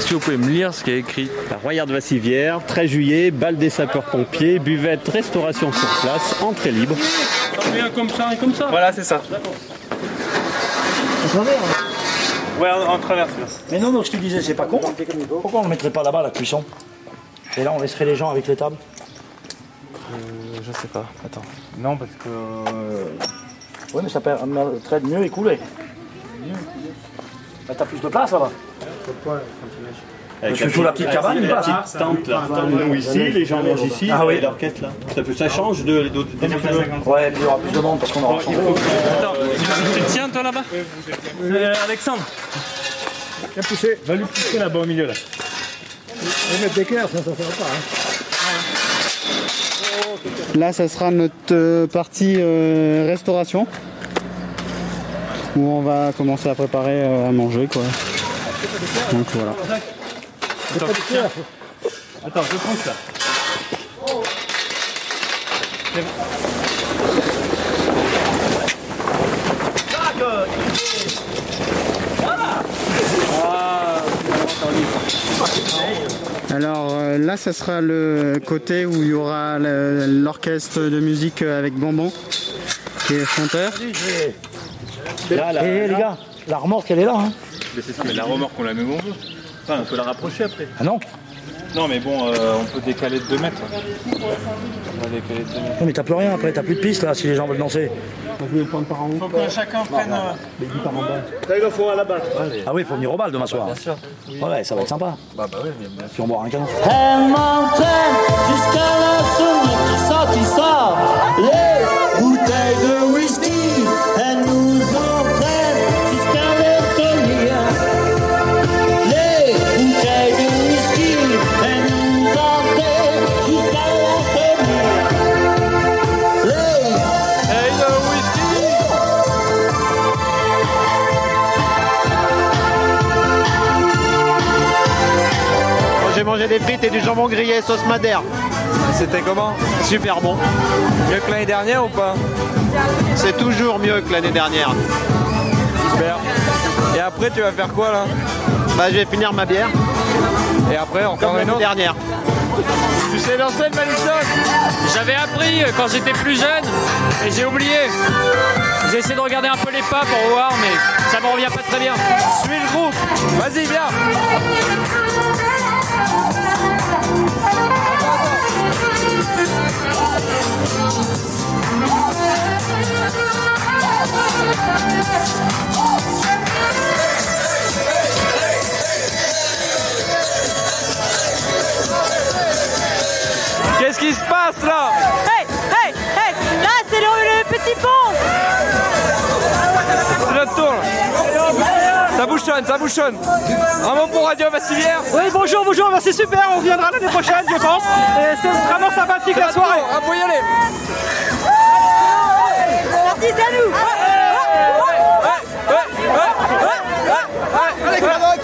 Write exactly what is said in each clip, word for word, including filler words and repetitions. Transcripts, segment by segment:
Est-ce que vous pouvez me lire ce qui est écrit? La Royarde Vassivière, treize juillet, bal des sapeurs-pompiers, buvette, restauration sur place, entrée libre. Un comme ça, et comme ça. Voilà, c'est ça. On traverse. Ouais, on, on traverse. Mais non, non, je te disais, c'est pas con. Pourquoi on ne mettrait pas là-bas la cuisson? Et là, on laisserait les gens avec les tables. Euh, je sais pas. Attends. Non, parce que. Euh... Oui, mais ça permettrait de mieux écouler. Bah, t'as plus de place là-bas. Parce que sous la petite cabane, il la passe. petite tente là. Nous ici, les gens mangent ici, Ah oui. et l'orchestre là. Ça, peut, ça change de, de, de, de Ouais, puis il y aura plus de monde parce qu'on aura changé. Attends, tu te tiens toi là-bas euh, Alexandre. Viens pousser, va lui pousser là-bas au milieu là. On va mettre des cœurs, ça ne sert pas. Hein. Là, ça sera notre euh, partie euh, restauration, où on va commencer à préparer euh, à manger quoi. Donc voilà. Attends, tiens. Attends, je prends ça. Alors euh, là, ça sera le côté où il y aura l'orchestre de musique avec Bonbon, qui est chanteur. Là, là, et les gars, la remorque elle est là. Hein. Mais c'est ce que la remorque, on la met où on veut. Enfin, on peut la rapprocher après. Ah non? Non, mais bon, euh, on peut décaler de deux mètres. On va décaler de deux mètres. Non, mais t'as plus rien après, t'as plus de piste là si les gens veulent danser. Il faut que chacun prenne. Euh... Là, il en faut à la batte. Ah oui, il faut venir au bal demain soir. Bien sûr. Ouais, ça va être sympa. Bah, bah oui, bien, bien. Si on boit un canon. Elle m'entraîne jusqu'à la sonnerie qui sort, qui sort. Les bouteilles de whisky, elle nous entraîne jusqu'à la sonnerie. Les bouteilles de whisky, elle nous entraîne jusqu'à la sonnerie. Hey, le whisky! J'ai mangé des frites et du jambon grillé sauce madère. C'était comment? Super bon. Mieux que l'année dernière ou pas? C'est toujours mieux que l'année dernière. Super. Et après, tu vas faire quoi là? Bah, je vais finir ma bière. Et après, Comme encore une l'année autre? dernière. Tu sais lancer le Malison? J'avais appris quand j'étais plus jeune et j'ai oublié. J'ai essayé de regarder un peu les pas pour voir, mais ça me revient pas très bien. Suis le groupe. Vas-y, viens. Qu'est-ce qui se passe là? Hey, hey, hey, là c'est le, le petit pont. C'est notre tour là. Ça bouchonne, ça bouchonne. Un mot pour Radio Vassivière. Oui, bonjour, bonjour, bah, c'est super, on reviendra l'année prochaine, je pense. Et c'est vraiment sympathique la soirée. Ah, faut y aller. Merci, salut. Allez, Cladoc.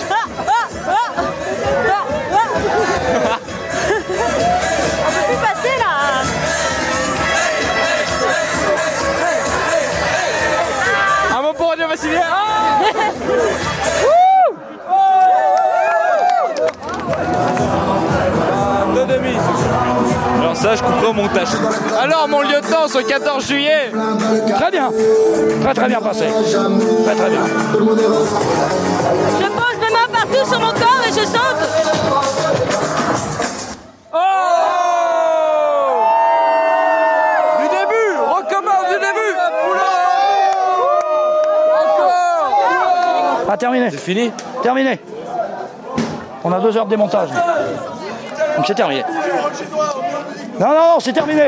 On peut plus passer là. Un mot pour Radio Vassivière. Deux demi. Alors ça, je couperai au montage. Alors, mon lieutenant, ce quatorze juillet. Très bien. Très très bien passé. Très très bien. Je pose mes mains partout sur mon corps et je chante. Oh! Du début. Recommence du début. Encore. Ah, terminé. C'est fini? Terminé. On a deux heures de démontage. Donc c'est terminé. Non, non, non, c'est terminé.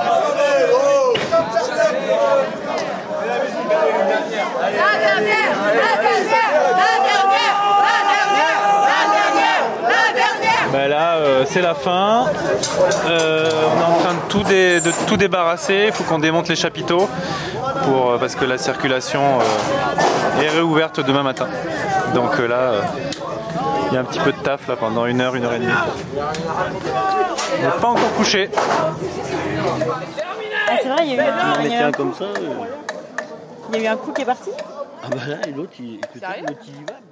La dernière, la dernière, la dernière, la dernière, la dernière, la dernière. Ben là, euh, c'est la fin. Euh, on est en train de tout, dé- de tout débarrasser. Il faut qu'on démonte les chapiteaux pour, euh, parce que la circulation euh, est réouverte demain matin. Donc euh, là, euh, il y a un petit peu de taf là pendant une heure, une heure et demie. On n'est pas encore couché. Ah, c'est vrai, il y a eu un, il y a eu un, comme ça. il y a eu un coup qui est parti. Ah bah là, et l'autre, il, l'autre, il y va.